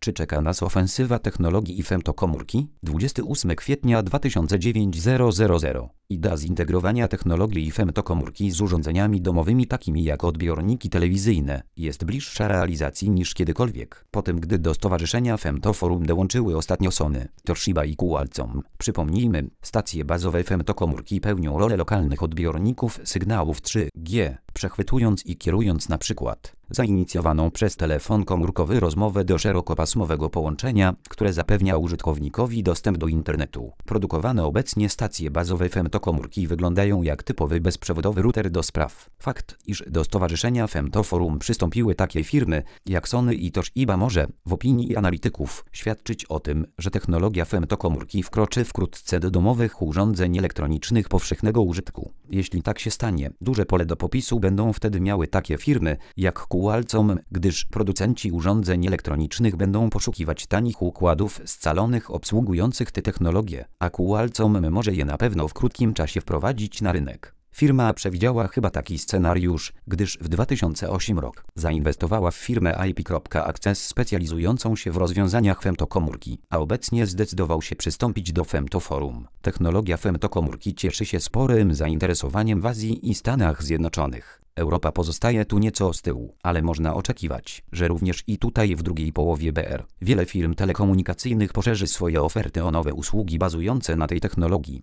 Czy czeka nas ofensywa technologii i femtokomórki? 28 kwietnia 2009 000. Idea zintegrowania technologii i femtokomórki z urządzeniami domowymi takimi jak odbiorniki telewizyjne jest bliższa realizacji niż kiedykolwiek. Po tym, gdy do stowarzyszenia Femtoforum dołączyły ostatnio Sony, Toshiba i Qualcomm. Przypomnijmy, stacje bazowe femtokomórki pełnią rolę lokalnych odbiorników sygnałów 3G, przechwytując i kierując na przykład zainicjowaną przez telefon komórkowy rozmowę do szerokopasmowego połączenia, które zapewnia użytkownikowi dostęp do internetu. Produkowane obecnie stacje bazowe femtokomórki wyglądają jak typowy bezprzewodowy router do spraw. Fakt, iż do stowarzyszenia Femtoforum przystąpiły takie firmy jak Sony i Toshiba może, w opinii analityków, świadczyć o tym, że technologia femtokomórki wkroczy wkrótce do domowych urządzeń elektronicznych powszechnego użytku. Jeśli tak się stanie, duże pole do popisu będą wtedy miały takie firmy jak Qualcomm, gdyż producenci urządzeń elektronicznych będą poszukiwać tanich układów scalonych obsługujących te technologie, a Qualcomm może je na pewno w krótkim czasie wprowadzić na rynek. Firma przewidziała chyba taki scenariusz, gdyż w 2008 roku zainwestowała w firmę IP.Access specjalizującą się w rozwiązaniach femtokomórki, a obecnie zdecydował się przystąpić do Femtoforum. Technologia femtokomórki cieszy się sporym zainteresowaniem w Azji i Stanach Zjednoczonych. Europa pozostaje tu nieco z tyłu, ale można oczekiwać, że również i tutaj w drugiej połowie BR wiele firm telekomunikacyjnych poszerzy swoje oferty o nowe usługi bazujące na tej technologii.